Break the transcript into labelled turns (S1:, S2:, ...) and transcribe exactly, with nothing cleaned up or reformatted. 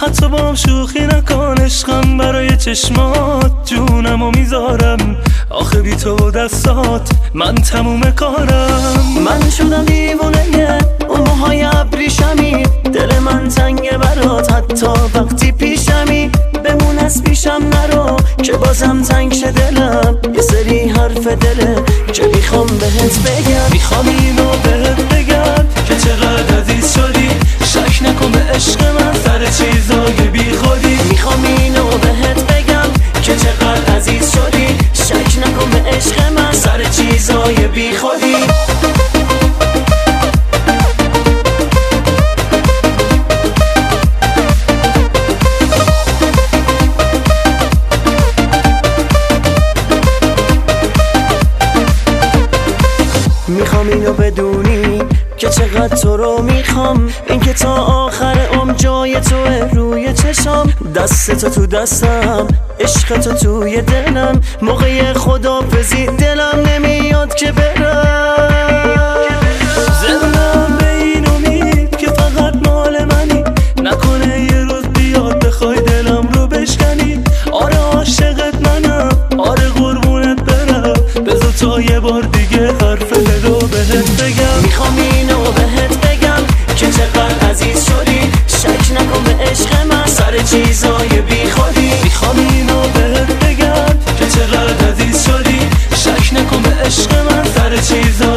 S1: حتی با هم شوخی نکن، عشقم برای چشمات جونمو میذارم. آخه بی تو و دستات من تموم کارم.
S2: من شدم دیوونه اون موهای ابریشمی، دل من تنگه برات حتی وقتی پیشمی. بمون از پیشم نرو که بازم تنگ شه دلم، یه سری حرف دله که میخوام بهت بگم.
S1: میخوام اینو بهت بگم که چقدر عزیز شدی، شک نکن به عشق من سر چیزای بی خودی.
S2: میخوام اینو بهت بگم که چقدر عزیز شدی، شک نکن به عشق من سر چیزای بی خودی. میخوام اینو بدونی که چقدر تو رو میخوام، اینکه تا آخر عمر جای توه روی چشام. دست تو تو دستم، عشق تو توی دلم، موقع خدافزی دلم نمیاد که برم.
S1: زندم به این امید که فقط مال منی، نکنه یه روز بیاد بخوای دلم رو بشکنی. آره عاشقت منم، آره قربونت برم، بذار تا یه بار دیگه حرف دلو بهت بگم.
S2: میخوام اینو بهت بگم که چقدر عزیز شدی، شک نکن به عشق من سر چیزای بی خودی.
S1: میخوام اینو بهت بگم که چقدر عزیز شدی، شک نکن به عشق من سر چیزای